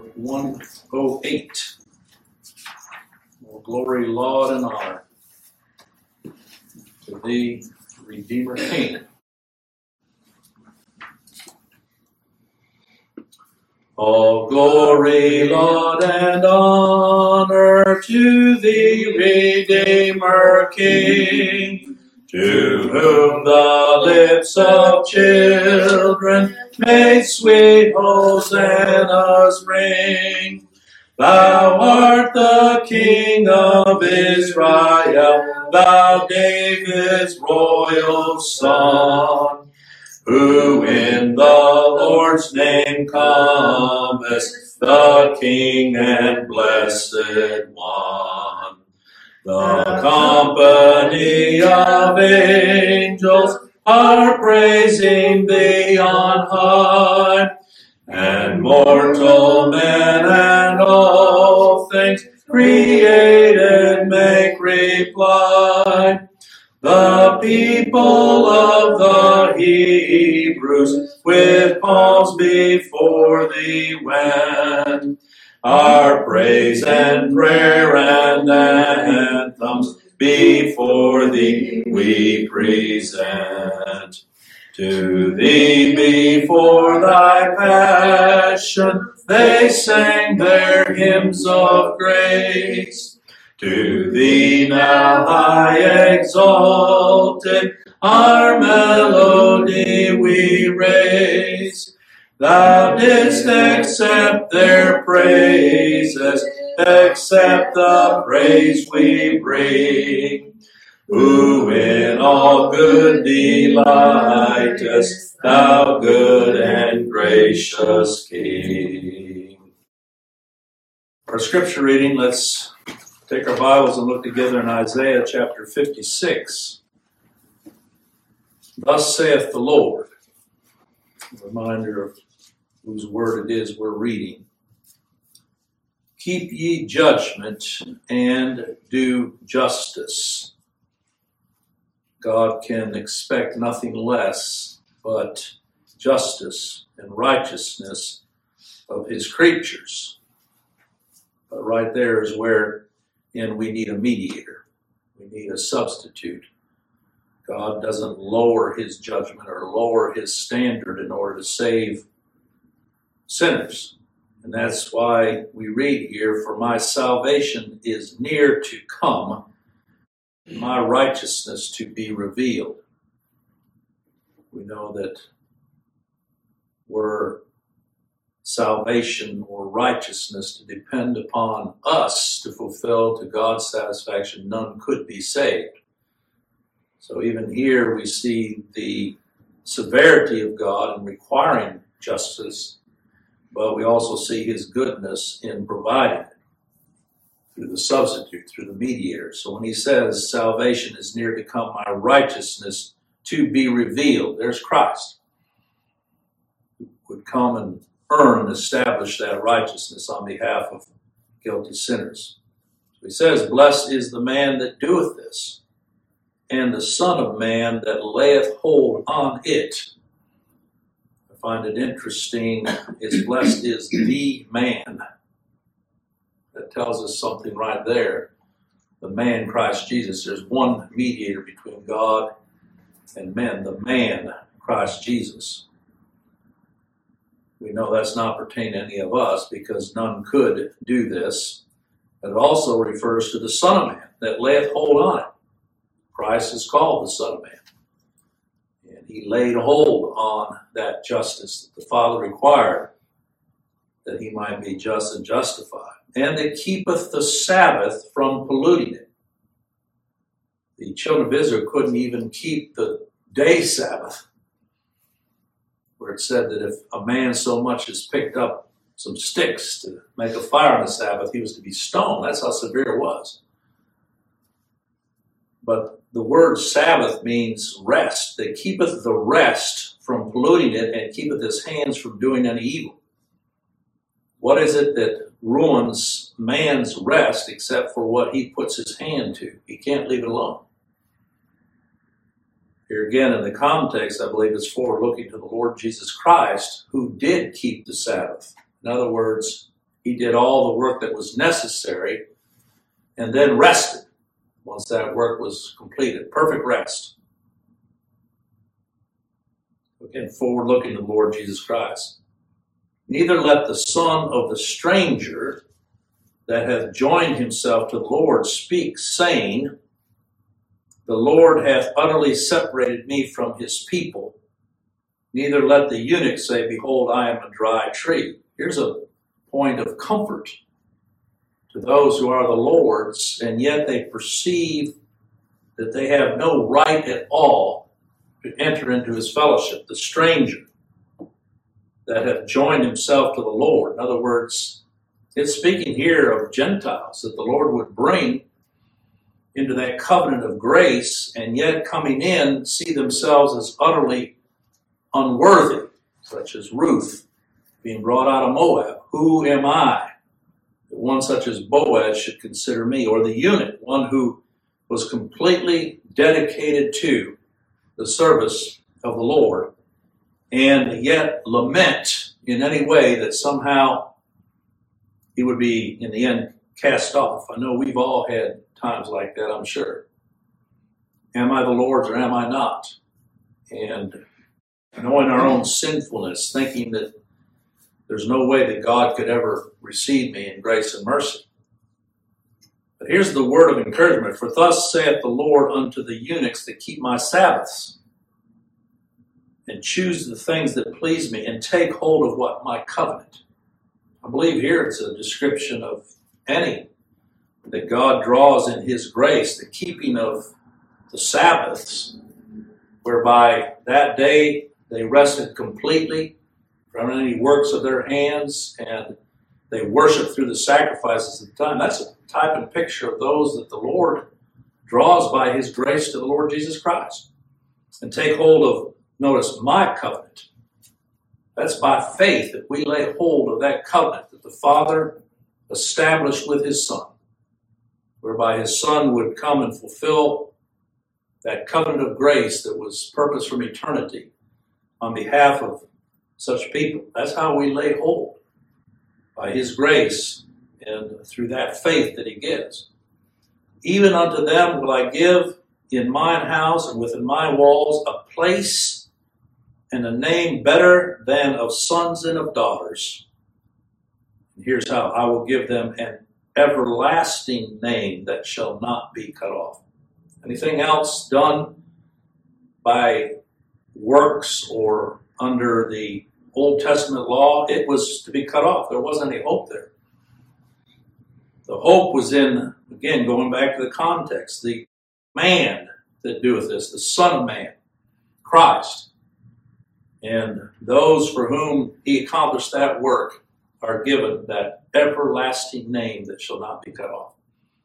108. All glory, laud, and honor to thee, Redeemer King. All glory, laud, and honor to thee, Redeemer King, to whom the lips of children make sweet hosannas ring. Thou art the King of Israel, thou David's royal son, who in the Lord's name comest, the King and Blessed One. The company of angels are praising thee on high, and mortal men and all things created make reply. The people of the Hebrews with palms before thee went. Our praise and prayer and anthems before thee we present. To thee before thy passion they sang their hymns of grace. To thee now high exalted our melody we raise. Thou didst accept their praises, accept the praise we bring. Who in all good delightest, thou good and gracious King. Our scripture reading, let's take our Bibles and look together in Isaiah chapter 56. Thus saith the Lord. A reminder of whose word it is we're reading. Keep ye judgment and do justice. God can expect nothing less but justice and righteousness of his creatures. But right there is where we need a mediator. We need a substitute. God doesn't lower his judgment or lower his standard in order to save sinners. And that's why we read here, for my salvation is near to come, my righteousness to be revealed. We know that were salvation or righteousness to depend upon us to fulfill to God's satisfaction, none could be saved. So even here we see the severity of God in requiring justice, but we also see his goodness in providing it through the substitute, through the mediator. So when he says salvation is near to come, my righteousness to be revealed, there's Christ who would come and earn and establish that righteousness on behalf of guilty sinners. So he says, blessed is the man that doeth this, and the Son of Man that layeth hold on it. I find it interesting, it's blessed is the man. That tells us something right there. The man, Christ Jesus. There's one mediator between God and men, the man, Christ Jesus. We know that's not pertaining to any of us because none could do this. But it also refers to the Son of Man that layeth hold on it. Christ is called the Son of Man. And he laid hold on that justice that the Father required that he might be just and justified. And that keepeth the Sabbath from polluting it. The children of Israel couldn't even keep the day Sabbath, where it said that if a man so much as picked up some sticks to make a fire on the Sabbath, he was to be stoned. That's how severe it was. But the word Sabbath means rest. That keepeth the rest from polluting it and keepeth his hands from doing any evil. What is it that ruins man's rest except for what he puts his hand to? He can't leave it alone. Here again, in the context, I believe it's forward looking to the Lord Jesus Christ, who did keep the Sabbath. In other words, He did all the work that was necessary and then rested once that work was completed. Perfect rest. Again, forward looking to the Lord Jesus Christ. Neither let the son of the stranger that hath joined himself to the Lord speak, saying, the Lord hath utterly separated me from his people. Neither let the eunuch say, behold, I am a dry tree. Here's a point of comfort to those who are the Lord's, and yet they perceive that they have no right at all to enter into his fellowship. The stranger that hath joined himself to the Lord. In other words, it's speaking here of Gentiles that the Lord would bring into that covenant of grace, and yet coming in see themselves as utterly unworthy, such as Ruth being brought out of Moab. Who am I that one such as Boaz should consider me? Or the eunuch, one who was completely dedicated to the service of the Lord, and yet lament in any way that somehow he would be, in the end, cast off. I know we've all had times like that, I'm sure. Am I the Lord's or am I not? And knowing our own sinfulness, thinking that there's no way that God could ever receive me in grace and mercy. But here's the word of encouragement. For thus saith the Lord unto the eunuchs that keep my Sabbaths, and choose the things that please me, and take hold of what? My covenant. I believe here it's a description of any that God draws in his grace, the keeping of the Sabbaths, whereby that day they rested completely from any works of their hands, and they worship through the sacrifices of the time. That's a type and picture of those that the Lord draws by his grace to the Lord Jesus Christ. And take hold of, notice, my covenant. That's by faith that we lay hold of that covenant that the Father established with his Son, whereby his Son would come and fulfill that covenant of grace that was purposed from eternity on behalf of such people. That's how we lay hold, by his grace and through that faith that he gives. Even unto them will I give in mine house and within my walls a place and a name better than of sons and of daughters. And here's how: I will give them an everlasting name that shall not be cut off. Anything else done by works or under the Old Testament law, it was to be cut off. There wasn't any hope there. The hope was in, again, going back to the context, the man that doeth this, the Son of Man, Christ. And those for whom he accomplished that work are given that everlasting name that shall not be cut off.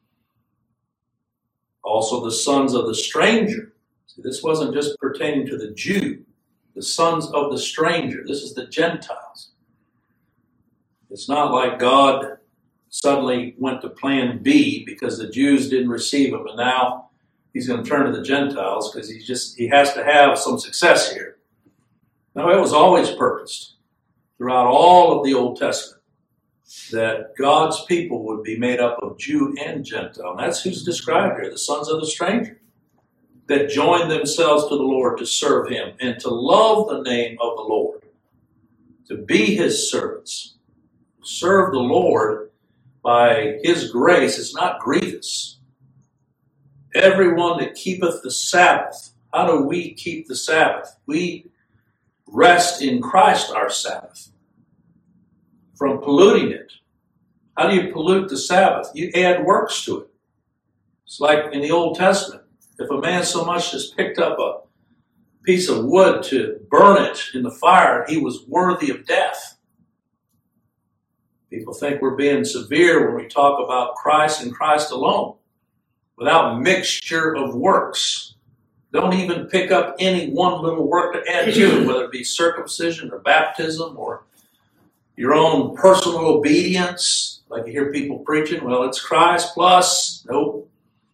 Also the sons of the stranger. See, this wasn't just pertaining to the Jew. The sons of the stranger. This is the Gentiles. It's not like God suddenly went to plan B because the Jews didn't receive him, and now he's going to turn to the Gentiles because he has to have some success here. No, it was always purposed throughout all of the Old Testament that God's people would be made up of Jew and Gentile. And that's who's described here, the sons of the stranger, that joined themselves to the Lord to serve him and to love the name of the Lord, to be his servants. Serve the Lord by his grace is not grievous. Everyone that keepeth the Sabbath. How do we keep the Sabbath? We rest in Christ our Sabbath from polluting it. How do you pollute the Sabbath? You add works to it. It's like in the Old Testament. If a man so much as picked up a piece of wood to burn it in the fire, he was worthy of death. People think we're being severe when we talk about Christ and Christ alone, without mixture of works. Don't even pick up any one little work to add to it, whether it be circumcision or baptism or your own personal obedience. Like you hear people preaching, well, it's Christ plus. Nope.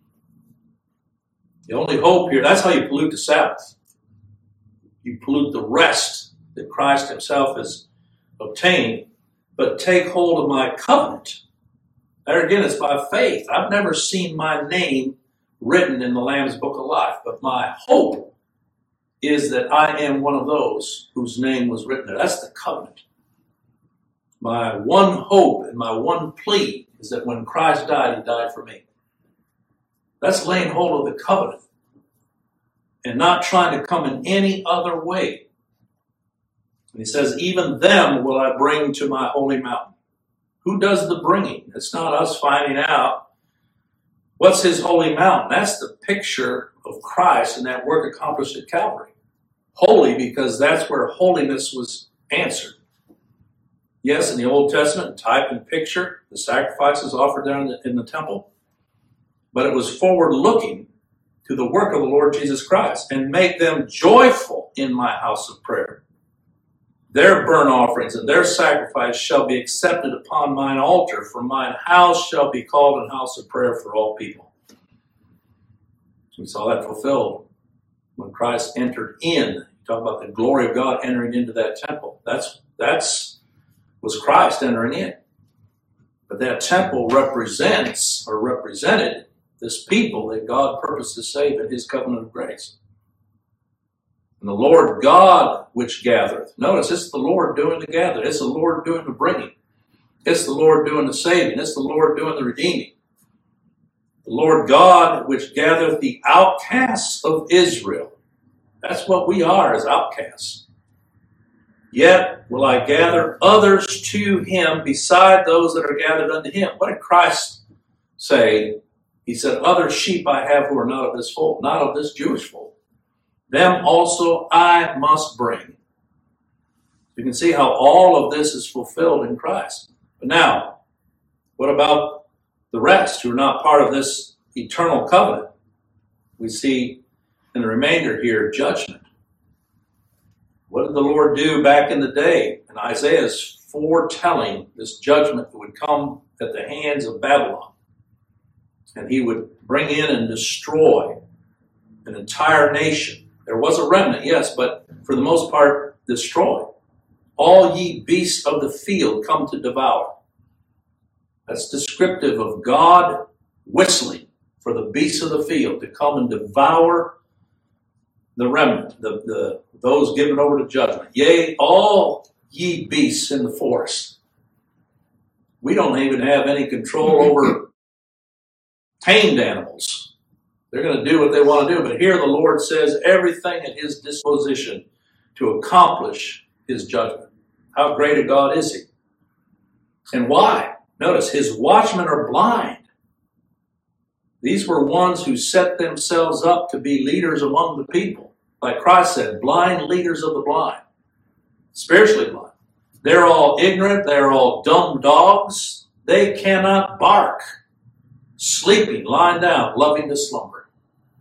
The only hope here, that's how you pollute the Sabbath. You pollute the rest that Christ himself has obtained but take hold of my covenant. There again, it's by faith. I've never seen my name written in the Lamb's Book of Life, but my hope is that I am one of those whose name was written there. That's the covenant. My one hope and my one plea is that when Christ died, he died for me. That's laying hold of the covenant and not trying to come in any other way. And he says, even them will I bring to my holy mountain. Who does the bringing? It's not us finding out. What's his holy mountain? That's the picture of Christ and that work accomplished at Calvary. Holy, because that's where holiness was answered. Yes, in the Old Testament, type and picture, the sacrifices offered there in the temple. But it was forward-looking to the work of the Lord Jesus Christ, and make them joyful in my house of prayer. Their burnt offerings and their sacrifice shall be accepted upon mine altar, for mine house shall be called an house of prayer for all people. We saw that fulfilled when Christ entered in. Talk about the glory of God entering into that temple. That's was Christ entering in. But that temple represents or represented this people that God purposed to save in his covenant of grace. And the Lord God which gathereth. Notice, it's the Lord doing the gathering. It's the Lord doing the bringing. It's the Lord doing the saving. It's the Lord doing the redeeming. The Lord God which gathereth the outcasts of Israel. That's what we are as outcasts. Yet will I gather others to him beside those that are gathered unto him. What did Christ say? He said, other sheep I have who are not of this fold, not of this Jewish fold. Them also I must bring. You can see how all of this is fulfilled in Christ. But now, what about the rest who are not part of this eternal covenant? We see in the remainder here judgment. What did the Lord do back in the day? And Isaiah is foretelling this judgment that would come at the hands of Babylon. And he would bring in and destroy an entire nation. There was a remnant, yes, but for the most part, destroy. All ye beasts of the field come to devour. That's descriptive of God whistling for the beasts of the field to come and devour the remnant, those given over to judgment. Yea, all ye beasts in the forest. We don't even have any control over tamed animals. They're going to do what they want to do. But here the Lord says everything at his disposition to accomplish his judgment. How great a God is he? And why? Notice, his watchmen are blind. These were ones who set themselves up to be leaders among the people. Like Christ said, blind leaders of the blind. Spiritually blind. They're all ignorant. They're all dumb dogs. They cannot bark. Sleeping, lying down, loving to slumber.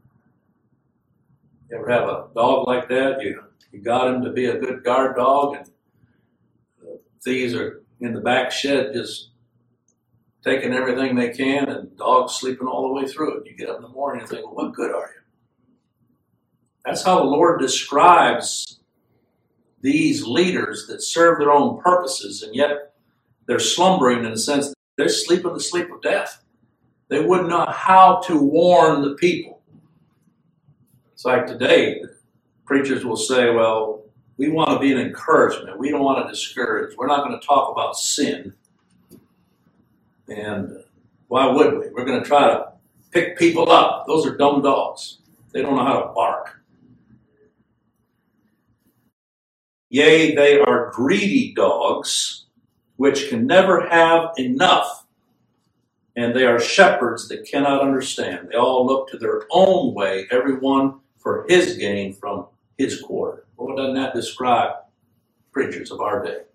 You ever have a dog like that? You got him to be a good guard dog, and the thieves are in the back shed just taking everything they can, and the dog's sleeping all the way through it. You get up in the morning and think, well, what good are you? That's how the Lord describes these leaders that serve their own purposes, and yet they're slumbering in the sense that they're sleeping the sleep of death. They wouldn't know how to warn the people. It's like today, preachers will say, well, we want to be an encouragement. We don't want to discourage. We're not going to talk about sin. And why would we? We're going to try to pick people up. Those are dumb dogs. They don't know how to bark. Yea, they are greedy dogs, which can never have enough. And they are shepherds that cannot understand. They all look to their own way, everyone for his gain from his quarter. Well, doesn't that describe preachers of our day?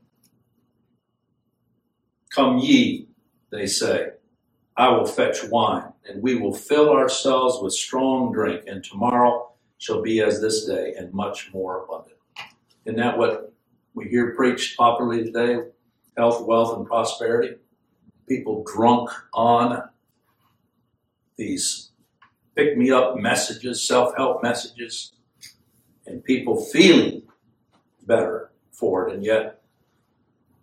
Come ye, they say, I will fetch wine, and we will fill ourselves with strong drink, and tomorrow shall be as this day, and much more abundant. Isn't that what we hear preached popularly today? Health, wealth, and prosperity. People drunk on these pick-me-up messages, self-help messages, and people feeling better for it, and yet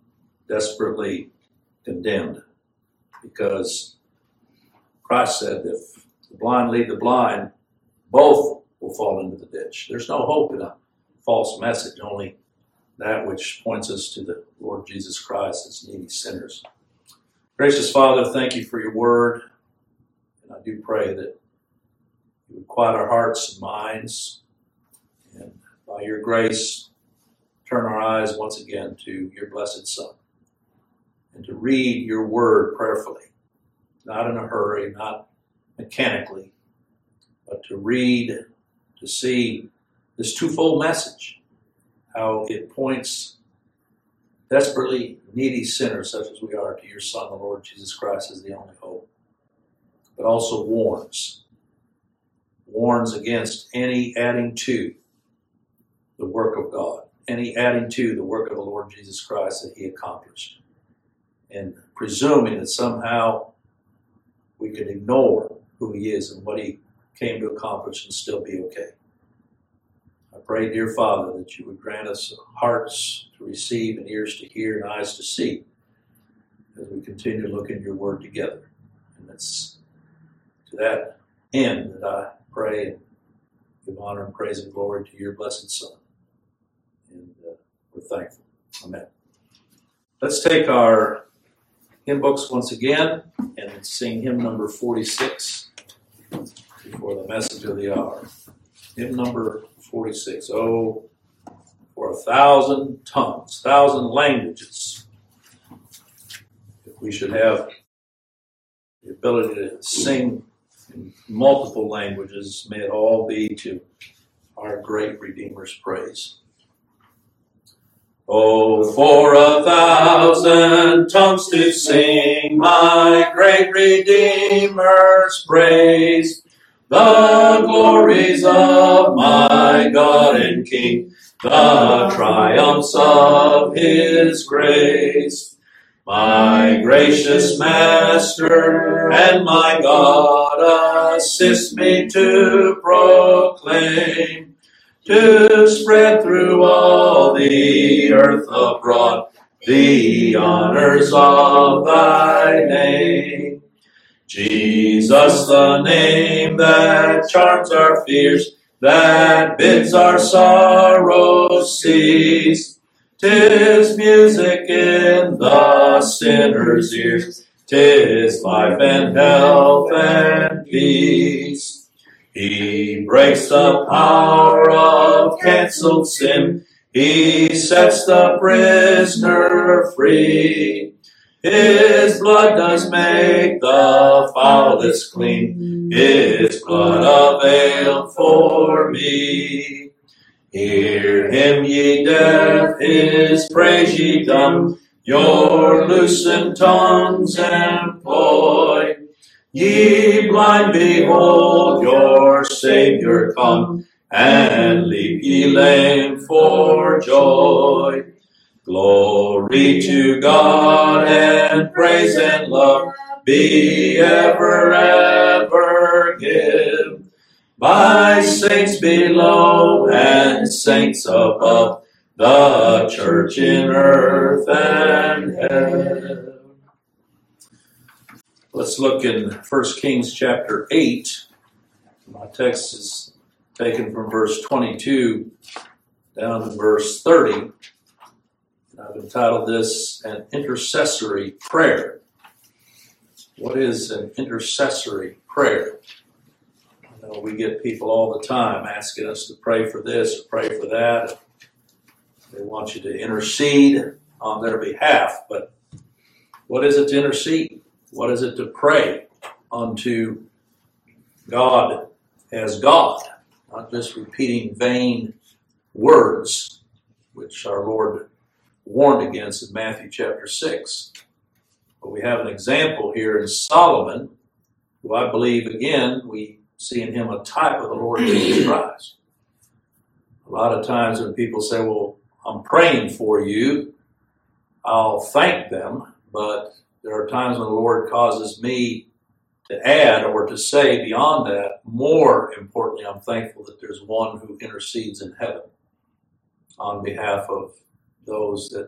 desperately condemned, because Christ said, if the blind lead the blind, both will fall into the ditch. There's no hope in a false message, only that which points us to the Lord Jesus Christ as needy sinners. Gracious Father, thank you for your word. And I do pray that you would quiet our hearts and minds, and by your grace, turn our eyes once again to your blessed Son, and to read your word prayerfully, not in a hurry, not mechanically, but to read, to see this twofold message, how it points desperately needy sinners such as we are to your Son, the Lord Jesus Christ, as the only hope, but also warns against any adding to the work of God, any adding to the work of the Lord Jesus Christ that he accomplished, and presuming that somehow we could ignore who he is and what he came to accomplish and still be okay. I pray, dear Father, that you would grant us hearts to receive and ears to hear and eyes to see as we continue to look in your word together. And it's to that end that I pray and give honor and praise and glory to your blessed Son. And we're thankful. Amen. Let's take our hymn books once again and sing hymn number 46 before the message of the hour. Hymn number 46. Oh, for 1,000 tongues, 1,000 languages. If we should have the ability to sing in multiple languages, may it all be to our great Redeemer's praise. Oh, for 1,000 tongues to sing my great Redeemer's praise, the glories of my God and King, the triumphs of his grace. My gracious Master and my God, assist me to proclaim, to spread through all the earth abroad the honors of thy name. Jesus, the name that charms our fears, that bids our sorrows cease. 'Tis music in the sinner's ears, 'tis life and health and peace. He breaks the power of cancelled sin, he sets the prisoner free. His blood does make the foulest clean, his blood availed for me. Hear him, ye deaf, his praise ye dumb, your loosened tongues employ. Ye blind, behold your Savior come, and leap ye lame for joy. Glory to God, and praise and love be ever, ever give. By saints below and saints above, the church in earth and heaven. Let's look in 1 Kings chapter 8. My text is taken from verse 22 down to verse 30. I've entitled this an intercessory prayer. What is an intercessory prayer? I know we get people all the time asking us to pray for this or pray for that. They want you to intercede on their behalf, but what is it to intercede? What is it to pray unto God as God? Not just repeating vain words, which our Lord warned against in Matthew chapter 6. But we have an example here in Solomon, who I believe, again, we see in him a type of the Lord Jesus Christ. A lot of times when people say, well, I'm praying for you, I'll thank them, but there are times when the Lord causes me to add or to say beyond that, more importantly, I'm thankful that there's one who intercedes in heaven on behalf of those that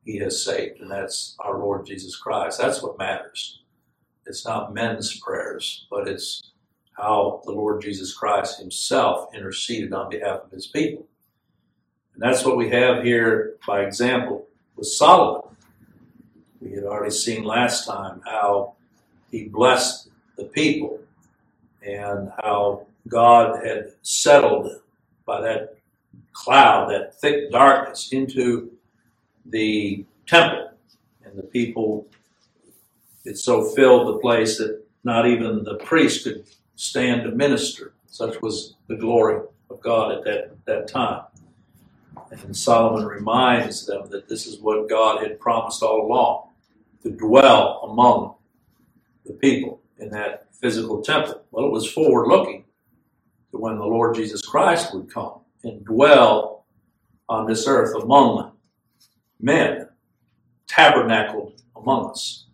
he has saved, and that's our Lord Jesus Christ. That's what matters. It's not men's prayers, but it's how the Lord Jesus Christ himself interceded on behalf of his people. And that's what we have here by example with Solomon. We had already seen last time how he blessed the people and how God had settled by that cloud, that thick darkness, into the temple. And the people, it so filled the place that not even the priest could stand to minister. Such was the glory of God at that time. And Solomon reminds them that this is what God had promised all along, to dwell among the people in that physical temple. Well, it was forward-looking to when the Lord Jesus Christ would come and dwell on this earth among men, tabernacled among us.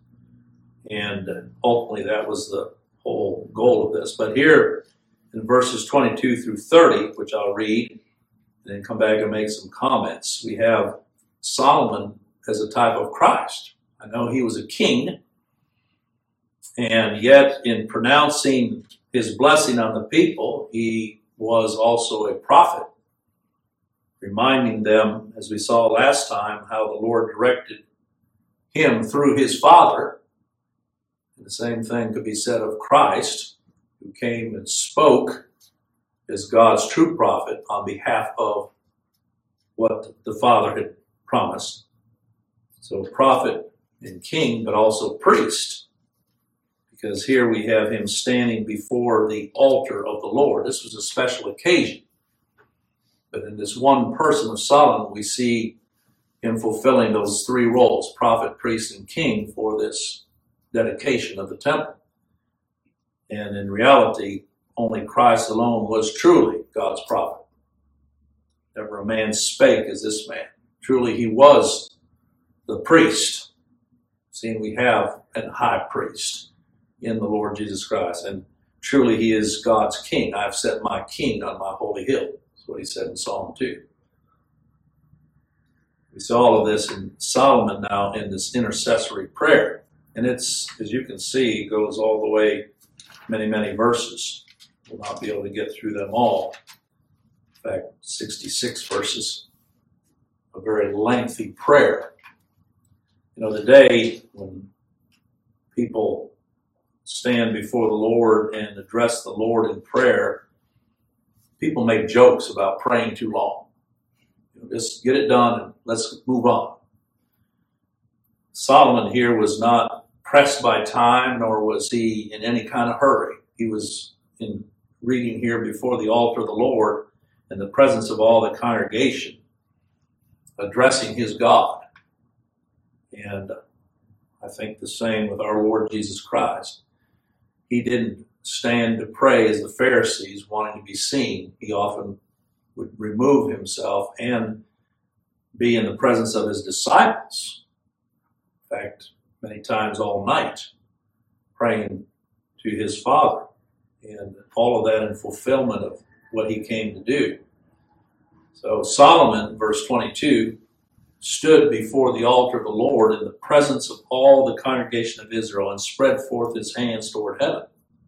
And ultimately that was the whole goal of this. But here in verses 22 through 30, which I'll read, and then come back and make some comments, we have Solomon as a type of Christ. I know he was a king, and yet in pronouncing his blessing on the people, he was also a prophet, reminding them, as we saw last time, how the Lord directed him through his Father. And the same thing could be said of Christ, who came and spoke as God's true prophet on behalf of what the Father had promised. So prophet and king, but also priest, because here we have him standing before the altar of the Lord. This was a special occasion. But in this one person of Solomon, we see him fulfilling those three roles, prophet, priest, and king, for this dedication of the temple. And in reality, only Christ alone was truly God's prophet. Never a man spake as this man. Truly he was the priest, seeing we have a high priest in the Lord Jesus Christ. And truly he is God's king. I have set my king on my holy hill. That's what he said in Psalm 2. We see all of this in Solomon now in this intercessory prayer. And it's, as you can see, goes all the way many, many verses. We'll not be able to get through them all. In fact, 66 verses, a very lengthy prayer. You know, the day when people stand before the Lord and address the Lord in prayer, people make jokes about praying too long. You know, just get it done and let's move on. Solomon here was not pressed by time, nor was he in any kind of hurry. He was in reading here before the altar of the Lord in the presence of all the congregation, addressing his God. And I think the same with our Lord Jesus Christ. He didn't stand to pray as the Pharisees, wanting to be seen. He often would remove himself and be in the presence of his disciples. In fact, many times all night, praying to his Father. And all of that in fulfillment of what he came to do. So Solomon, verse 22, stood before the altar of the Lord in the presence of all the congregation of Israel and spread forth his hands toward heaven.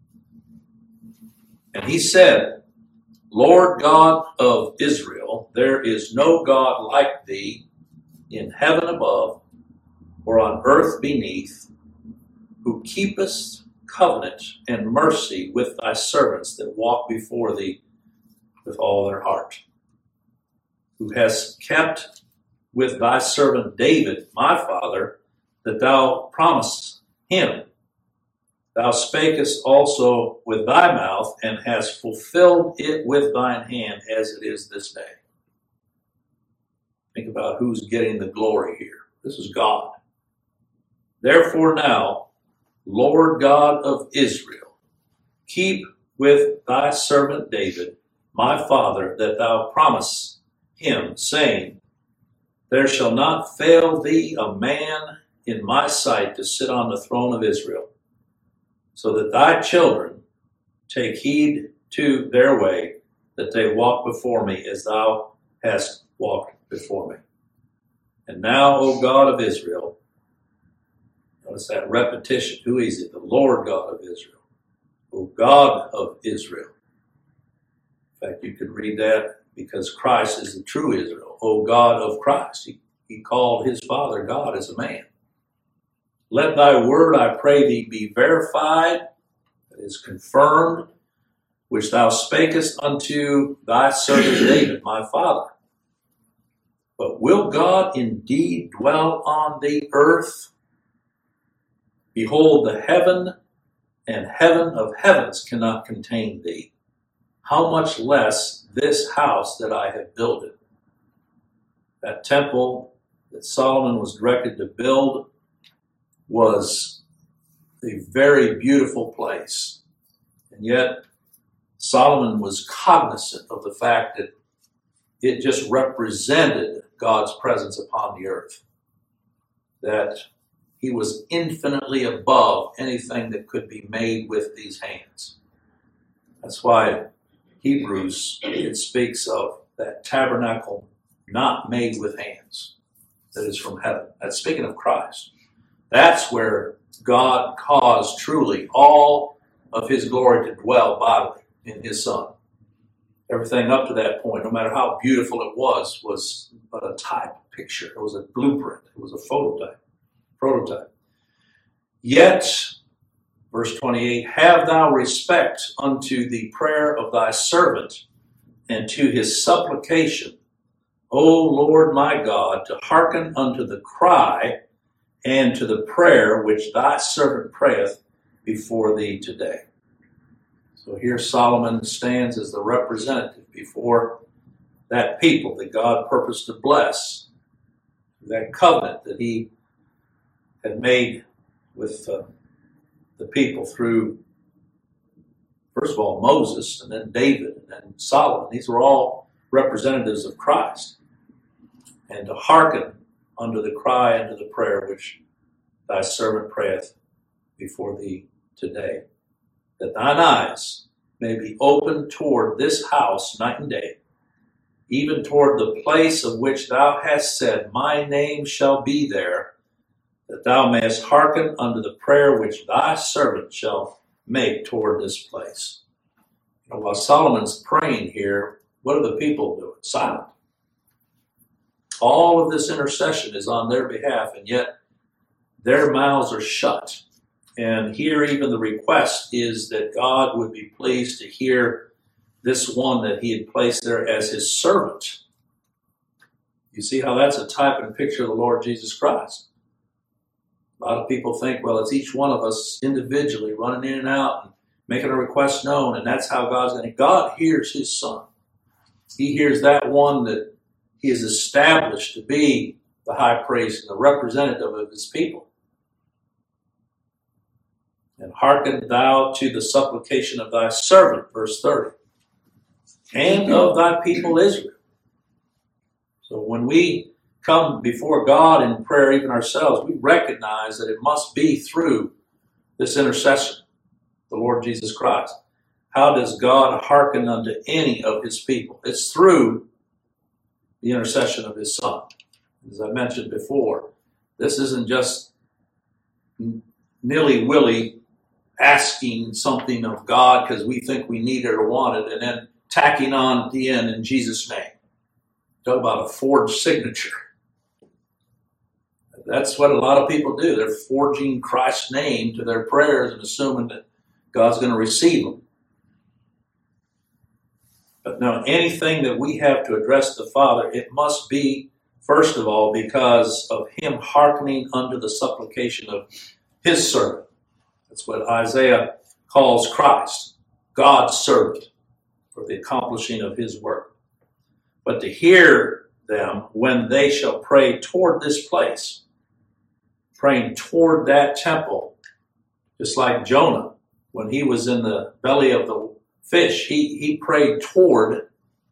And he said, Lord God of Israel, there is no God like thee in heaven above or on earth beneath, who keepest covenant and mercy with thy servants that walk before thee with all their heart, who hast kept with thy servant David, my father, that thou promised him. Thou spakest also with thy mouth, and hast fulfilled it with thine hand, as it is this day. Think about who's getting the glory here. This is God. Therefore now, Lord God of Israel, keep with thy servant David, my father, that thou promised him, saying, there shall not fail thee a man in my sight to sit on the throne of Israel, so that thy children take heed to their way, that they walk before me as thou hast walked before me. And now, O God of Israel, notice that repetition. Who is it? The Lord God of Israel. O God of Israel. In fact, you could read that because Christ is the true Israel. O God of Christ. He called his Father God as a man. Let thy word, I pray thee, be verified, that is confirmed, which thou spakest unto thy servant David, my father. But will God indeed dwell on the earth? Behold, the heaven and heaven of heavens cannot contain thee. How much less this house that I have builded? That temple that Solomon was directed to build was a very beautiful place. And yet, Solomon was cognizant of the fact that it just represented God's presence upon the earth. That he was infinitely above anything that could be made with these hands. That's why Hebrews, it speaks of that tabernacle not made with hands, that is from heaven. That's speaking of Christ. That's where God caused truly all of his glory to dwell bodily in his Son. Everything up to that point, no matter how beautiful it was but a type, picture. It was a blueprint. It was a prototype. Yet, verse 28, have thou respect unto the prayer of thy servant and to his supplication, O Lord my God, to hearken unto the cry and to the prayer which thy servant prayeth before thee today. So here Solomon stands as the representative before that people that God purposed to bless, that covenant that he had made with the people through, first of all, Moses, and then David, and then Solomon. These were all representatives of Christ. And to hearken unto the cry and to the prayer which thy servant prayeth before thee today, that thine eyes may be open toward this house night and day, even toward the place of which thou hast said, my name shall be there, that thou mayest hearken unto the prayer which thy servant shall make toward this place. While Solomon's praying here, what are the people doing? Silent. All of this intercession is on their behalf, and yet their mouths are shut. And here even the request is that God would be pleased to hear this one that he had placed there as his servant. You see how that's a type and picture of the Lord Jesus Christ. A lot of people think, well, it's each one of us individually running in and out and making a request known, and that's how God's going to. God hears his Son. He hears that one that he has established to be the high priest and the representative of his people. And hearken thou to the supplication of thy servant, verse 30, and of thy people Israel. So when we come before God in prayer, even ourselves, we recognize that it must be through this intercession, the Lord Jesus Christ. How does God hearken unto any of his people? It's through the intercession of his Son. As I mentioned before, this isn't just nilly-willy asking something of God because we think we need it or want it, and then tacking on at the end in Jesus' name. Talk about a forged signature. That's what a lot of people do. They're forging Christ's name to their prayers and assuming that God's going to receive them. But no, anything that we have to address the Father, it must be, first of all, because of him hearkening unto the supplication of his servant. That's what Isaiah calls Christ, God's servant, for the accomplishing of his work. But to hear them when they shall pray toward this place, praying toward that temple, just like Jonah, when he was in the belly of the fish, he prayed toward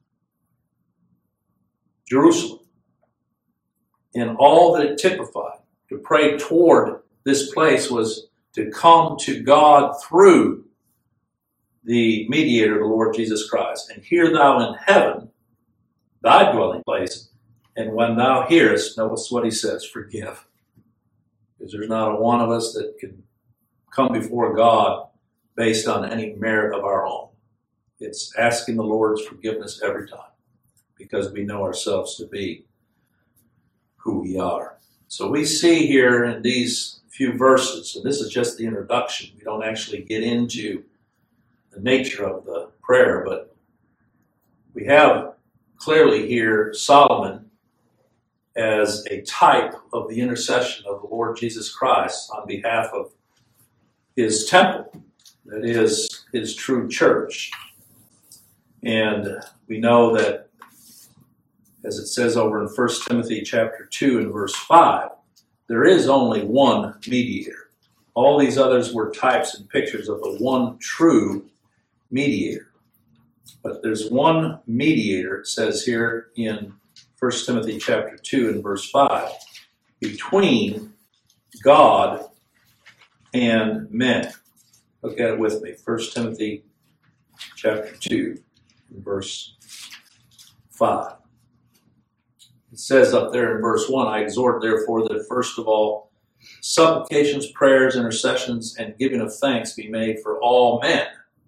Jerusalem. And all that it typified, to pray toward this place, was to come to God through the mediator, the Lord Jesus Christ. And hear thou in heaven, thy dwelling place, And when thou hearest, notice what he says, forgive. Because there's not a one of us that can come before God based on any merit of our own. It's asking the Lord's forgiveness every time because we know ourselves to be who we are. So we see here in these few verses, and this is just the introduction. We don't actually get into the nature of the prayer, but we have clearly here Solomon as a type of the intercession of the Lord Jesus Christ on behalf of his temple, that is his true church. And we know that, as it says over in 1 Timothy chapter 2 and verse 5, there is only one mediator. All these others were types and pictures of the one true mediator. But there's one mediator, it says here in 1 Timothy chapter 2 and verse 5, between God and men. Look at it with me. 1 Timothy chapter 2 and verse 5. It says up there in verse 1, I exhort therefore that first of all, supplications, prayers, intercessions, and giving of thanks be made for all men.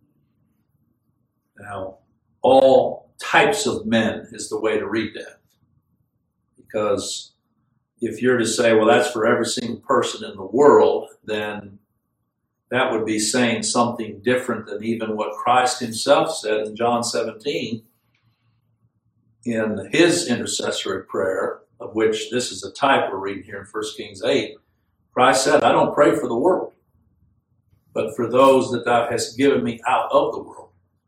Now, all types of men is the way to read that. Because if you're to say, well, that's for every single person in the world, then that would be saying something different than even what Christ himself said in John 17 in his intercessory prayer, of which this is a type we're reading here in 1 Kings 8. Christ said, I don't pray for the world, but for those that thou hast given me out of the world.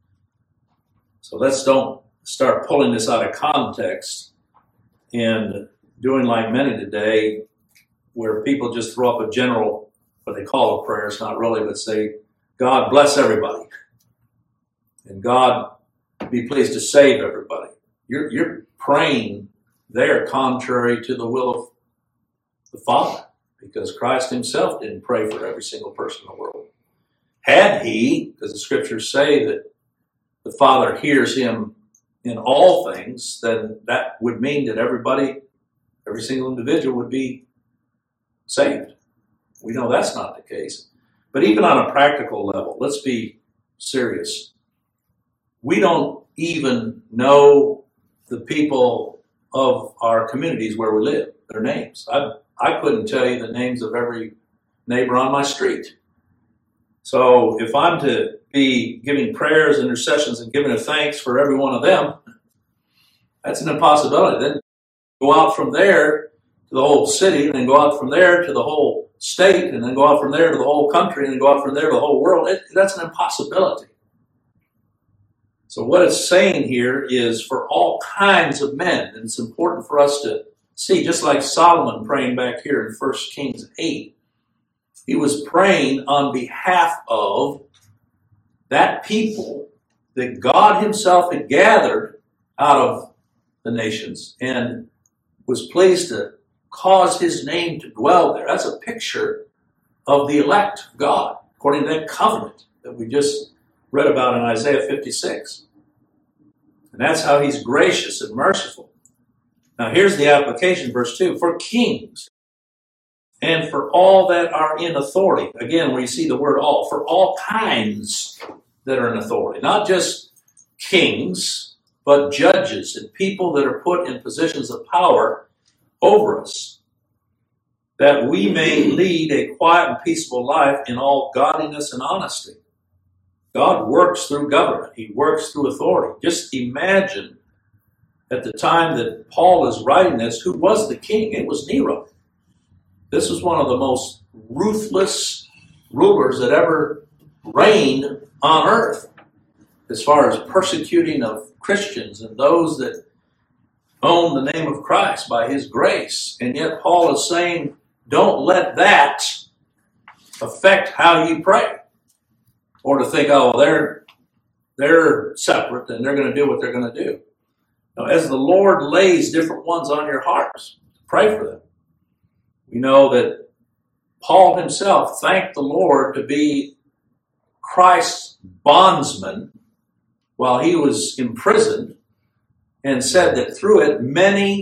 So let's don't start pulling this out of context and doing like many today, where people just throw up a general, what they call a prayer, it's not really, but say, God bless everybody. And God be pleased to save everybody. You're praying there contrary to the will of the Father, because Christ himself didn't pray for every single person in the world. Had he, because the scriptures say that the Father hears him in all things, then that would mean that everybody, every single individual would be saved. We know that's not the case. But even on a practical level, let's be serious. We don't even know the people of our communities where we live, their names. I couldn't tell you the names of every neighbor on my street. So if I'm to be giving prayers, intercessions, and giving a thanks for every one of them, that's an impossibility. Then go out from there to the whole city, and then go out from there to the whole state, and then go out from there to the whole country, and then go out from there to the whole world. That's an impossibility. So what it's saying here is for all kinds of men, and it's important for us to see, just like Solomon praying back here in 1 Kings 8, he was praying on behalf of that people that God himself had gathered out of the nations and was pleased to cause his name to dwell there. That's a picture of the elect of God, according to that covenant that we just read about in Isaiah 56. And that's how he's gracious and merciful. Now here's the application, verse 2, for kings and for all that are in authority. Again, where you see the word all, for all kinds that are in authority. Not just kings, but judges and people that are put in positions of power over us, that we may lead a quiet and peaceful life in all godliness and honesty. God works through government. He works through authority. Just imagine at the time that Paul is writing this, who was the king? It was Nero. This was one of the most ruthless rulers that ever reigned on earth as far as persecuting of Christians and those that own the name of Christ by his grace. And yet Paul is saying, don't let that affect how you pray. Or to think, oh, they're separate and they're going to do what they're going to do. Now, as the Lord lays different ones on your hearts, pray for them. We know that Paul himself thanked the Lord to be Christ's bondsman while he was imprisoned, and said that through it many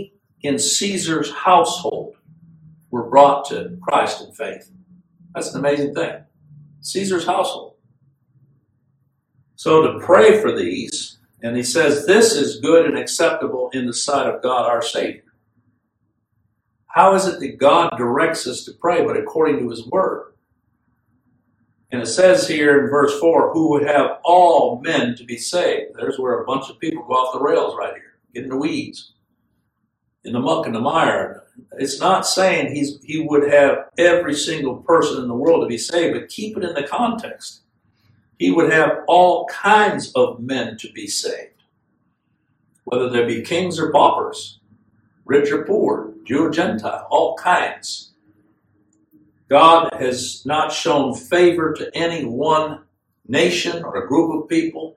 in Caesar's household were brought to Christ in faith. That's an amazing thing. Caesar's household. So to pray for these, and he says, this is good and acceptable in the sight of God our Savior. How is it that God directs us to pray, but according to his word? And it says here in verse 4, who would have all men to be saved. There's where a bunch of people go off the rails right here, get in the weeds, in the muck and the mire. It's not saying he would have every single person in the world to be saved, but keep it in the context. He would have all kinds of men to be saved, whether they be kings or paupers, rich or poor, Jew or Gentile, all kinds. God has not shown favor to any one nation or a group of people.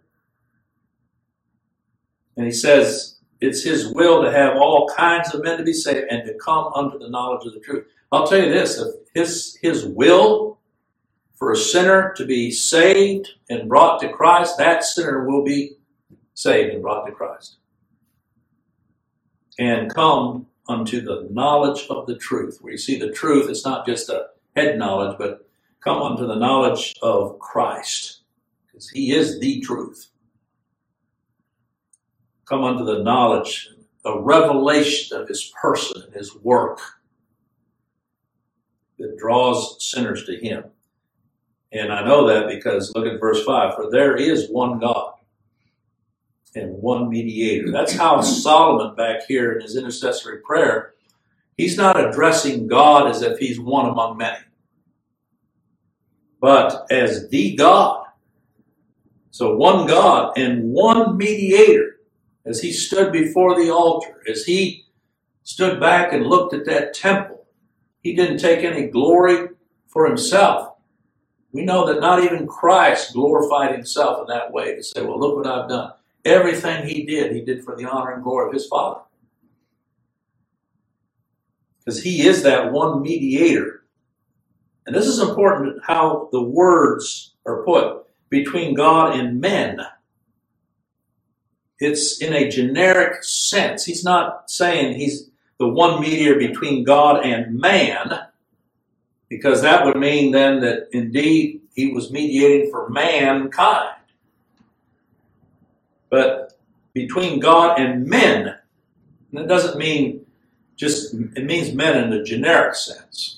And he says it's his will to have all kinds of men to be saved and to come unto the knowledge of the truth. I'll tell you this, if his will for a sinner to be saved and brought to Christ, that sinner will be saved and brought to Christ. And come unto the knowledge of the truth. Where you see the truth, it's not just a head knowledge, but come unto the knowledge of Christ, because he is the truth. Come unto the knowledge, a revelation of his person and his work that draws sinners to him. And I know that because look at verse 5, for there is one God and one mediator. That's how Solomon back here in his intercessory prayer, he's not addressing God as if he's one among many, but as the God. So one God and one mediator, as he stood before the altar, as he stood back and looked at that temple, he didn't take any glory for himself. We know that not even Christ glorified himself in that way to say, well, look what I've done. Everything he did for the honor and glory of his Father. Because he is that one mediator. And this is important how the words are put between God and men. It's in a generic sense. He's not saying he's the one mediator between God and man, because that would mean then that indeed he was mediating for mankind. But between God and men, and it doesn't mean it means men in a generic sense.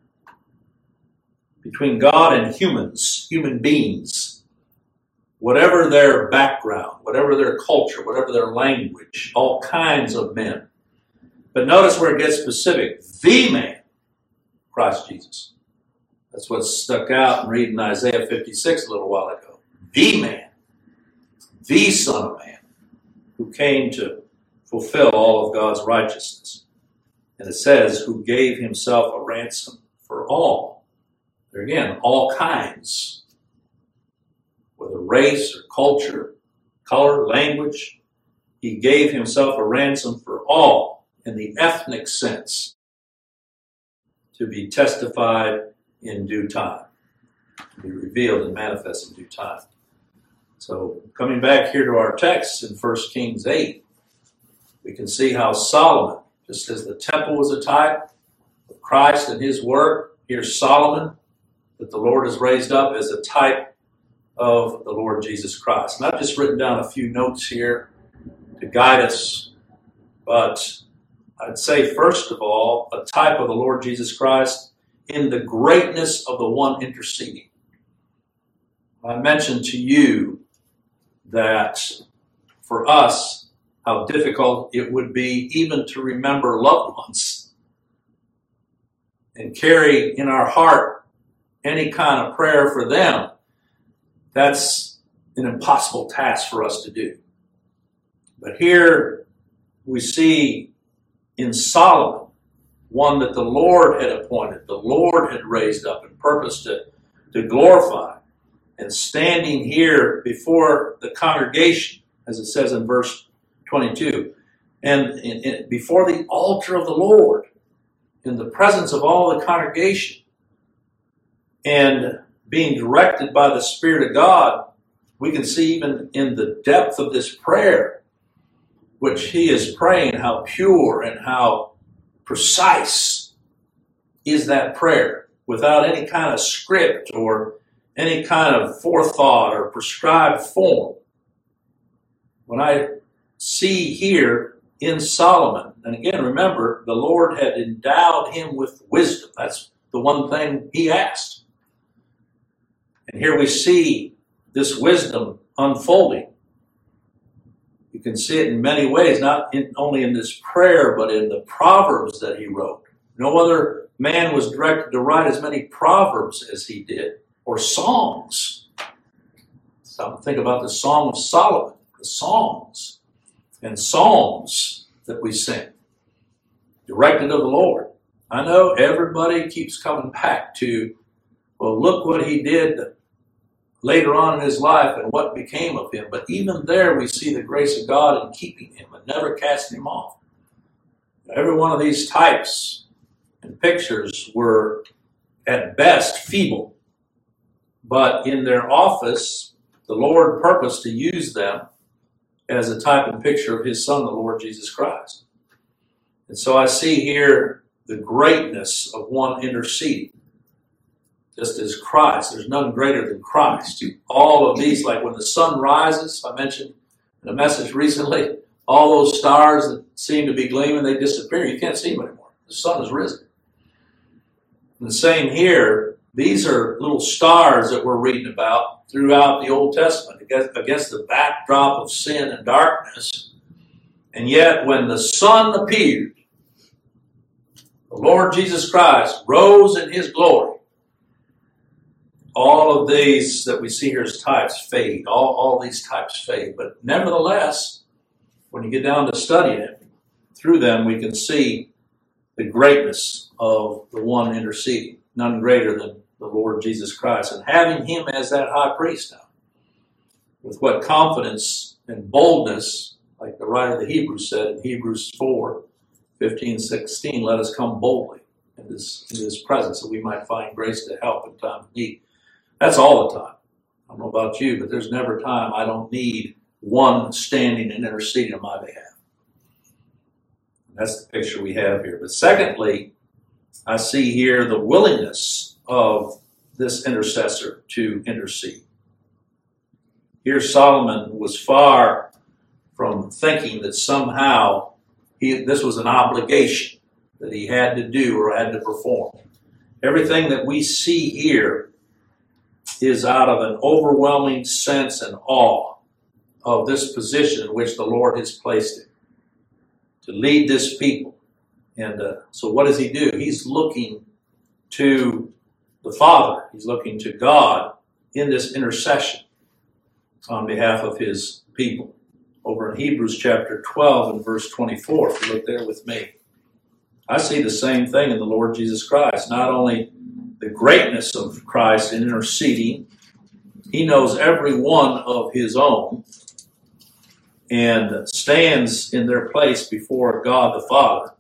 Between God and humans, human beings, whatever their background, whatever their culture, whatever their language, all kinds of men. But notice where it gets specific. The man, Christ Jesus. That's what stuck out in reading Isaiah 56 a little while ago. The man, the Son of Man, who came to fulfill all of God's righteousness. And it says, who gave himself a ransom for all. There again, all kinds. Whether race or culture, color, language. He gave himself a ransom for all in the ethnic sense, to be testified in due time, to be revealed and manifest in due time. So coming back here to our text in 1 Kings 8, we can see how Solomon, just as the temple was a type of Christ and his work, here's Solomon, that the Lord has raised up as a type of the Lord Jesus Christ. And I've just written down a few notes here to guide us, but I'd say, first of all, a type of the Lord Jesus Christ in the greatness of the one interceding. I mentioned to you that for us, how difficult it would be even to remember loved ones and carry in our heart any kind of prayer for them. That's an impossible task for us to do. But here we see in Solomon, one that the Lord had appointed, the Lord had raised up and purposed to glorify, and standing here before the congregation, as it says in verse 22, and before the altar of the Lord, in the presence of all the congregation, and being directed by the Spirit of God, we can see even in the depth of this prayer, which he is praying, how pure and how precise is that prayer, without any kind of script or any kind of forethought or prescribed form. When I see here in Solomon, and again, remember, the Lord had endowed him with wisdom. That's the one thing he asked. And here we see this wisdom unfolding. You can see it in many ways, not only in this prayer, but in the Proverbs that he wrote. No other man was directed to write as many Proverbs as he did, or songs. So think about the Song of Solomon, the songs and psalms that we sing, directed of the Lord. I know everybody keeps coming back to, well, look what he did later on in his life and what became of him. But even there we see the grace of God in keeping him and never casting him off. Every one of these types and pictures were at best feeble, but in their office the Lord purposed to use them as a type and picture of his Son, the Lord Jesus Christ. And so I see here the greatness of one interceding. Just as Christ, there's none greater than Christ. All of these, like when the sun rises, I mentioned in a message recently, all those stars that seem to be gleaming, they disappear. You can't see them anymore. The sun has risen. And the same here, these are little stars that we're reading about throughout the Old Testament against the backdrop of sin and darkness. And yet when the sun appeared, the Lord Jesus Christ rose in his glory. All of these that we see here as types fade. All these types fade. But nevertheless, when you get down to studying it, through them we can see the greatness of the one interceding. None greater than the Lord Jesus Christ. And having him as that high priest now, with what confidence and boldness, like the writer of the Hebrews said in Hebrews 4:15-16, let us come boldly in his presence that we might find grace to help in time of need. That's all the time. I don't know about you, but there's never a time I don't need one standing and interceding on my behalf. And that's the picture we have here. But secondly, I see here the willingness of this intercessor to intercede. Here Solomon was far from thinking that somehow this was an obligation that he had to do or had to perform. Everything that we see here is out of an overwhelming sense and awe of this position in which the Lord has placed him to lead this people. And so what does he do? He's looking to the Father. He's looking to God in this intercession on behalf of his people. Over in Hebrews chapter 12 and verse 24, if you look there with me, I see the same thing in the Lord Jesus Christ. Not only the greatness of Christ in interceding, he knows every one of his own and stands in their place before God the Father.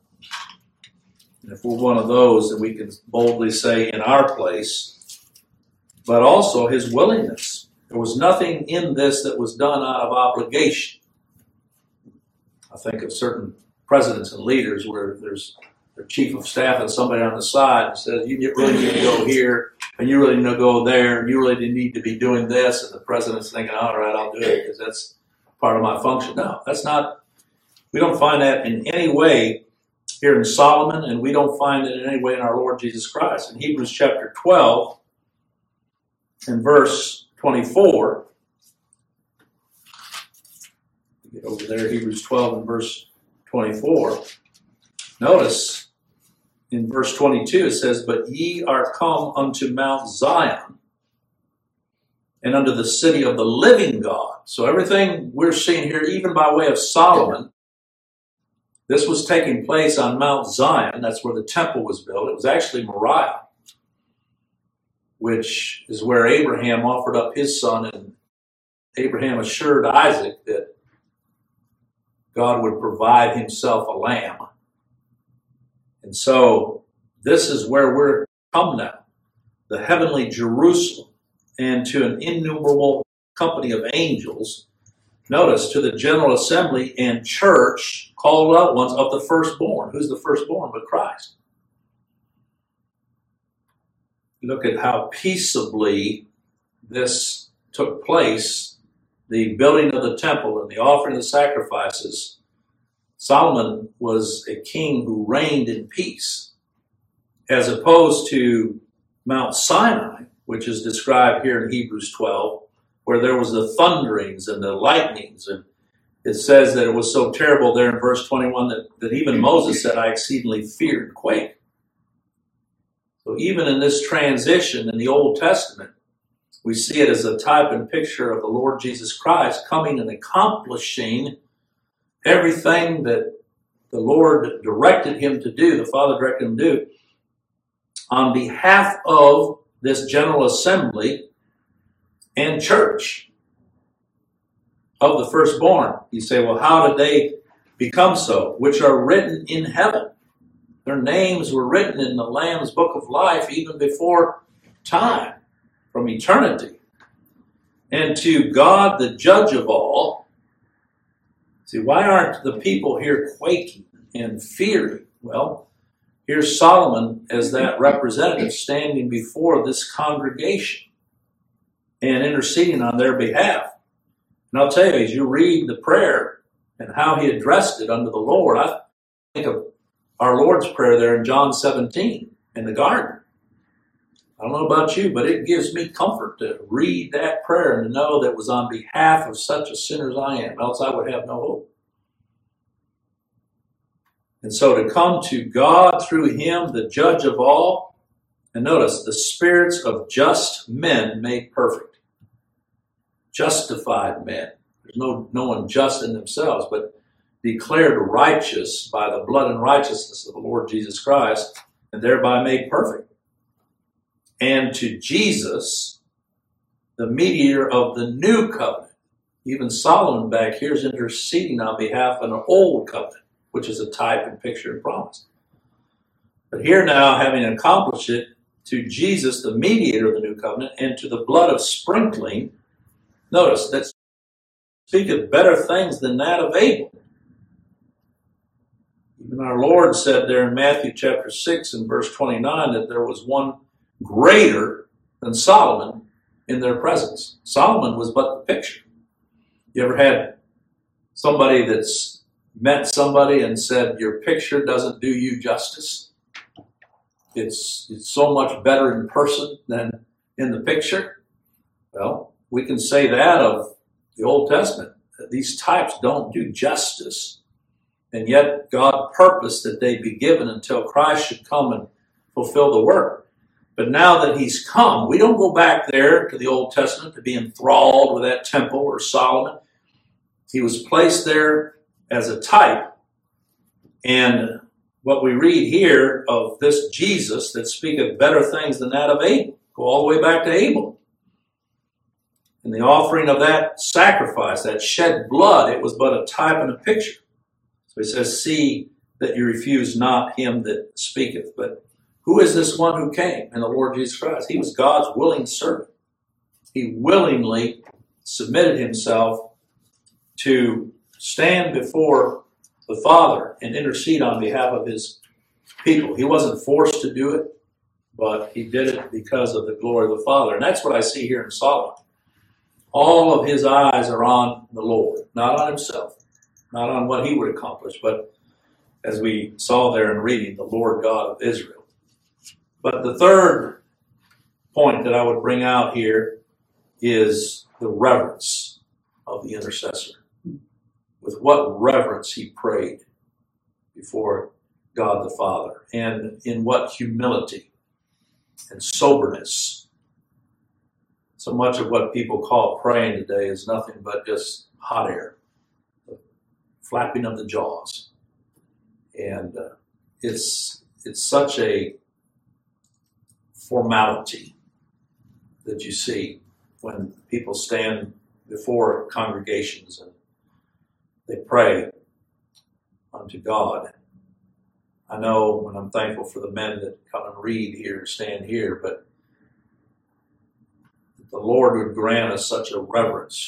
And if we're one of those, then we can boldly say in our place, but also his willingness. There was nothing in this that was done out of obligation. I think of certain presidents and leaders where there's their chief of staff and somebody on the side and says, you really need to go here, and you really need to go there, and you really need to be doing this, and the president's thinking, all right, I'll do it because that's part of my function. No, that's not, we don't find that in any way here in Solomon, and we don't find it in any way in our Lord Jesus Christ. In Hebrews chapter 12 and verse 24, get over there, Hebrews 12 and verse 24, notice in verse 22 it says, but ye are come unto Mount Zion and unto the city of the living God. So everything we're seeing here, even by way of Solomon, this was taking place on Mount Zion. That's where the temple was built. It was actually Moriah, which is where Abraham offered up his son, and Abraham assured Isaac that God would provide himself a lamb. And so this is where we're come now, the heavenly Jerusalem, and to an innumerable company of angels. Notice, to the general assembly and church, called out ones of the firstborn. Who's the firstborn but Christ? Look at how peaceably this took place, the building of the temple and the offering of the sacrifices. Solomon was a king who reigned in peace, as opposed to Mount Sinai, which is described here in Hebrews 12, where there was the thunderings and the lightnings. And it says that it was so terrible there in verse 21 that even Moses said, I exceedingly feared and quaked. So even in this transition in the Old Testament, we see it as a type and picture of the Lord Jesus Christ coming and accomplishing everything that the Lord directed him to do, the Father directed him to do, on behalf of this general assembly and church of the firstborn. You say, well, how did they become so? Which are written in heaven. Their names were written in the Lamb's book of life even before time, from eternity. And to God, the judge of all. See, why aren't the people here quaking and fearing? Well, here's Solomon as that representative standing before this congregation and interceding on their behalf. And I'll tell you, as you read the prayer and how he addressed it unto the Lord, I think of our Lord's Prayer there in John 17 in the garden. I don't know about you, but it gives me comfort to read that prayer and to know that it was on behalf of such a sinner as I am, else I would have no hope. And so to come to God through him, the judge of all, and notice, the spirits of just men made perfect. Justified men. There's no one just in themselves, but declared righteous by the blood and righteousness of the Lord Jesus Christ, and thereby made perfect. And to Jesus, the mediator of the new covenant. Even Solomon back here is interceding on behalf of an old covenant, which is a type and picture and promise. But here now, having accomplished it, to Jesus, the mediator of the new covenant, and to the blood of sprinkling, notice that speaketh better things than that of Abel. Even our Lord said there in Matthew chapter 6 and verse 29 that there was one greater than Solomon in their presence. Solomon was but the picture. You ever had somebody that's met somebody and said, your picture doesn't do you justice? It's so much better in person than in the picture. Well, we can say that of the Old Testament. That these types don't do justice. And yet God purposed that they be given until Christ should come and fulfill the work. But now that he's come, we don't go back there to the Old Testament to be enthralled with that temple or Solomon. He was placed there as a type. And what we read here of this Jesus that speaketh better things than that of Abel, go all the way back to Abel. And the offering of that sacrifice, that shed blood, it was but a type and a picture. So he says, see that you refuse not him that speaketh. But who is this one who came? And the Lord Jesus Christ. He was God's willing servant. He willingly submitted himself to stand before the Father and intercede on behalf of his people. He wasn't forced to do it, but he did it because of the glory of the Father. And that's what I see here in Solomon. All of his eyes are on the Lord, not on himself, not on what he would accomplish, but as we saw there in reading, the Lord God of Israel. But the third point that I would bring out here is the reverence of the intercessor. With what reverence he prayed before God the Father, and in what humility and soberness. So much of what people call praying today is nothing but just hot air, the flapping of the jaws. And it's such a formality that you see when people stand before congregations and they pray unto God. I know when I'm thankful for the men that come and read here, stand here, but the Lord would grant us such a reverence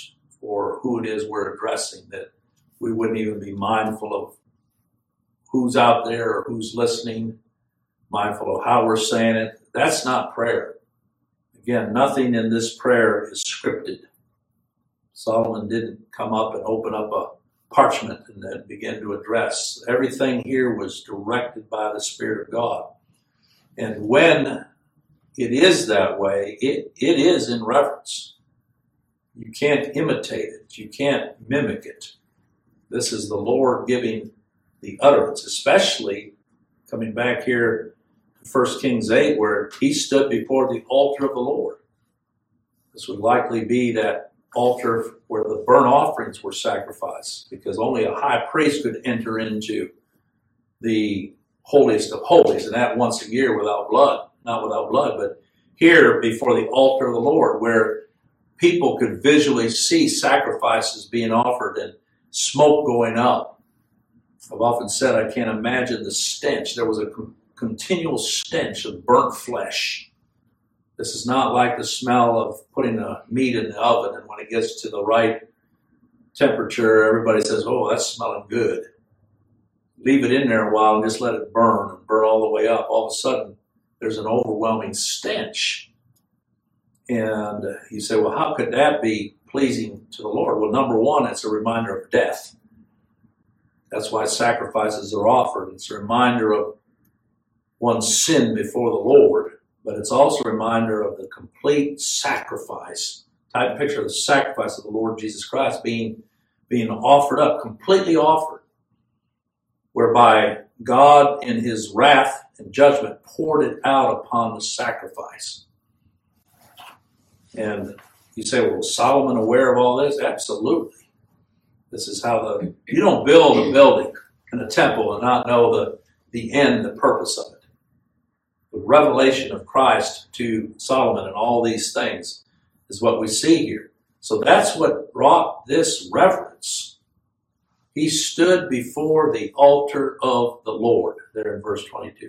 or who it is we're addressing, that we wouldn't even be mindful of who's out there or who's listening, mindful of how we're saying it. That's not prayer. Again, nothing in this prayer is scripted. Solomon didn't come up and open up a parchment and then begin to address. Everything here was directed by the Spirit of God. And when it is that way, it is in reverence. You can't imitate it. You can't mimic it. This is the Lord giving the utterance, especially coming back here to 1 Kings 8, where he stood before the altar of the Lord. This would likely be that altar where the burnt offerings were sacrificed, because only a high priest could enter into the holiest of holies, and that once a year without blood. Not without blood, but here before the altar of the Lord, where people could visually see sacrifices being offered and smoke going up. I've often said I can't imagine the stench. There was a continual stench of burnt flesh. This is not like the smell of putting a meat in the oven, and when it gets to the right temperature, everybody says, oh, that's smelling good. Leave it in there a while and just let it burn all the way up. All of a sudden, there's an overwhelming stench. And you say, well, how could that be pleasing to the Lord? Well, number one, it's a reminder of death. That's why sacrifices are offered. It's a reminder of one's sin before the Lord, but it's also a reminder of the complete sacrifice. Type picture of the sacrifice of the Lord Jesus Christ being offered up, completely offered, whereby God in his wrath and judgment poured it out upon the sacrifice. And you say, well, was Solomon aware of all this? Absolutely. This is how you don't build a building and a temple and not know the end, the purpose of it. The revelation of Christ to Solomon and all these things is what we see here. So that's what brought this reverence. He stood before the altar of the Lord, there in verse 22,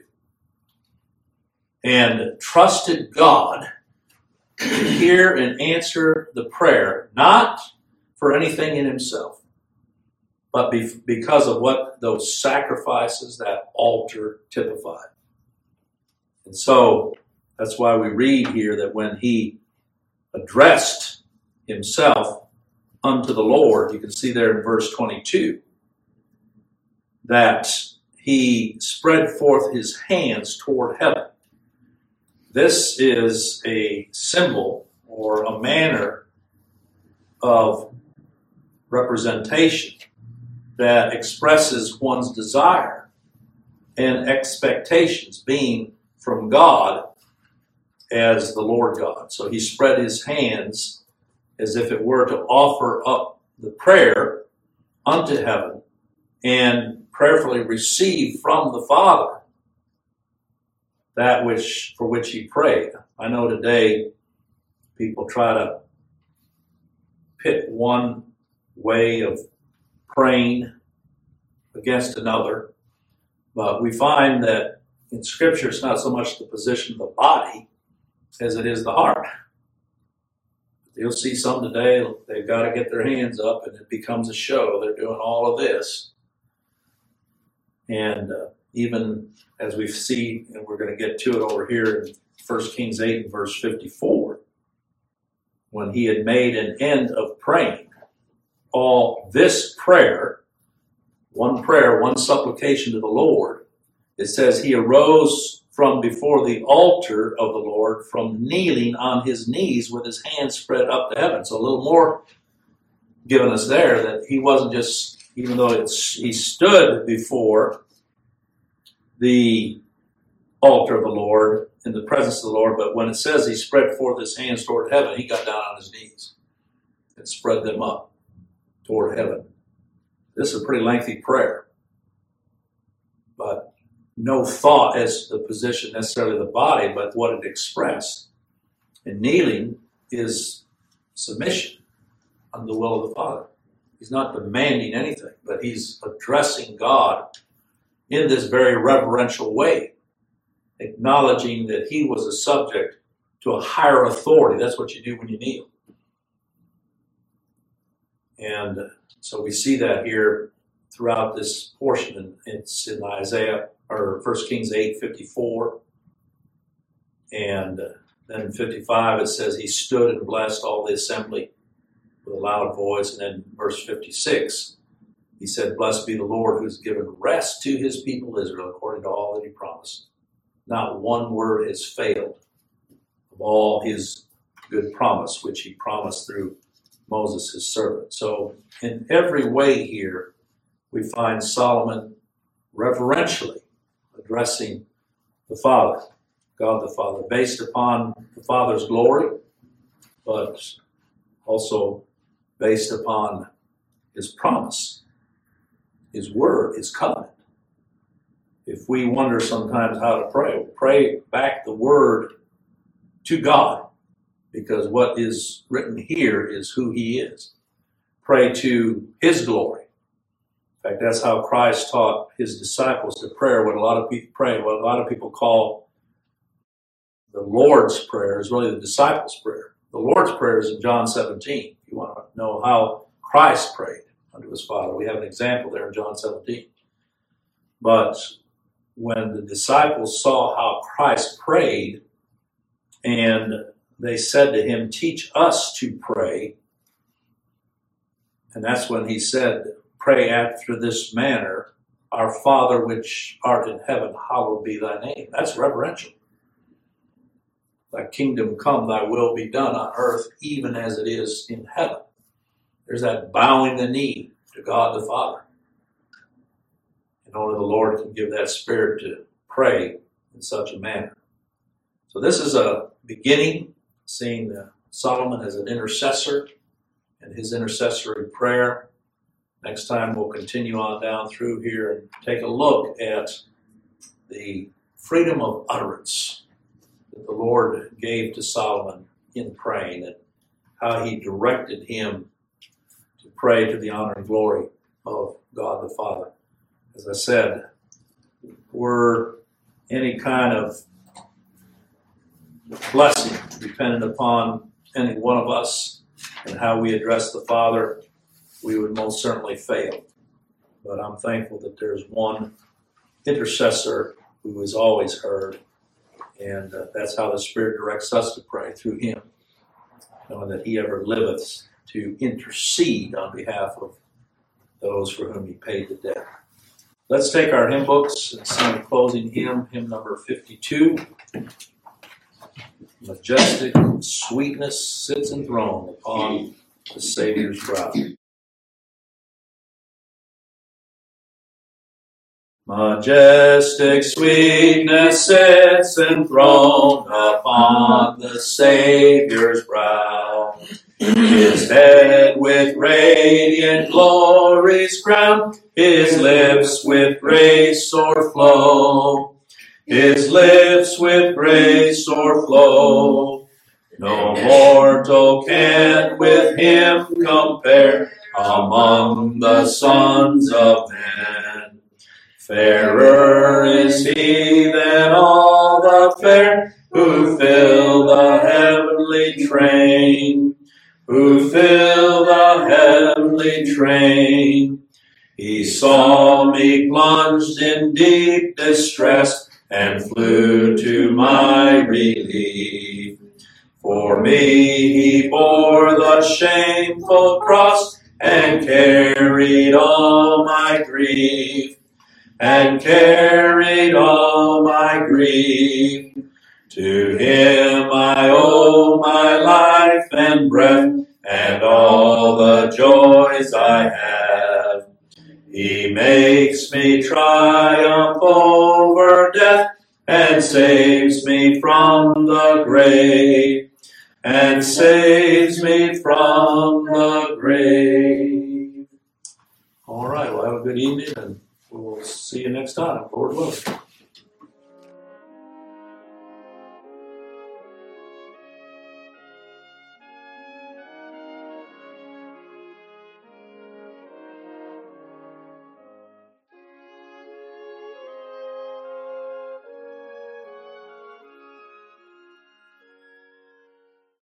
and trusted God to hear and answer the prayer, not for anything in himself, but because of what those sacrifices, that altar typified. And so that's why we read here that when he addressed himself unto the Lord, you can see there in verse 22, that he spread forth his hands toward heaven. This is a symbol or a manner of representation that expresses one's desire and expectations being from God as the Lord God. So he spread his hands as if it were to offer up the prayer unto heaven and prayerfully receive from the Father that for which he prayed. I know today people try to pit one way of praying against another, but we find that in Scripture it's not so much the position of the body as it is the heart. You'll see some today, they've got to get their hands up and it becomes a show. They're doing all of this. And even as we see, and we're going to get to it over here in 1 Kings 8 and verse 54, when he had made an end of praying, all this prayer, one supplication to the Lord, it says he arose from before the altar of the Lord, from kneeling on his knees with his hands spread up to heaven. So a little more given us there, that he wasn't just, even though he stood before the altar of the Lord, in the presence of the Lord, but when it says he spread forth his hands toward heaven, he got down on his knees and spread them up toward heaven. This is a pretty lengthy prayer, but no thought as to the position necessarily of the body, but what it expressed. And kneeling is submission under the will of the Father. He's not demanding anything, but he's addressing God in this very reverential way, acknowledging that he was a subject to a higher authority. That's what you do when you kneel. And so we see that here throughout this portion. And it's in Isaiah, or 1 Kings 8:54. And then in 55 it says, he stood and blessed all the assembly with a loud voice. And then verse 56, he said, blessed be the Lord who's given rest to his people Israel according to all that he promised. Not one word has failed of all his good promise, which he promised through Moses, his servant. So in every way here, we find Solomon reverentially addressing the Father, God the Father, based upon the Father's glory, but also based upon his promise, his word, his covenant. If we wonder sometimes how to pray, we'll pray back the word to God, because what is written here is who he is. Pray to his glory. In fact, that's how Christ taught his disciples to pray. What a lot of people call the Lord's Prayer is really the disciples' prayer. The Lord's Prayer is in John 17. If you want to know how Christ prayed unto his Father, we have an example there in John 17. But when the disciples saw how Christ prayed, and they said to him, teach us to pray, and that's when he said, pray after this manner, our Father which art in heaven, hallowed be thy name. That's reverential. Thy kingdom come, thy will be done on earth, even as it is in heaven. There's that bowing the knee to God the Father. And only the Lord can give that spirit to pray in such a manner. So this is a beginning, seeing Solomon as an intercessor and his intercessory prayer. Next time we'll continue on down through here and take a look at the freedom of utterance that the Lord gave to Solomon in praying, and how he directed him to pray to the honor and glory of God the Father. As I said, were any kind of blessing dependent upon any one of us and how we address the Father, we would most certainly fail. But I'm thankful that there's one intercessor who is always heard, and that's how the Spirit directs us to pray, through him, knowing that he ever liveth to intercede on behalf of those for whom he paid the debt. Let's take our hymn books and sing a closing hymn, hymn number 52. Majestic sweetness sits enthroned upon the Savior's brow. Majestic sweetness sits enthroned upon the Savior's brow. His head with radiant glories crowned, his lips with grace o'erflow. His lips with grace o'erflow. No mortal can with him compare among the sons of men. Fairer is he than all the fair who fill the heavenly train. Who fill the heavenly train. He saw me plunged in deep distress and flew to my relief. For me he bore the shameful cross and carried all my grief. And carried all my grief. To him I owe my life and breath and all the joys I have. He makes me triumph over death and saves me from the grave. And saves me from the grave. All right, well, have a good evening, and we'll see you next time, Lord willing.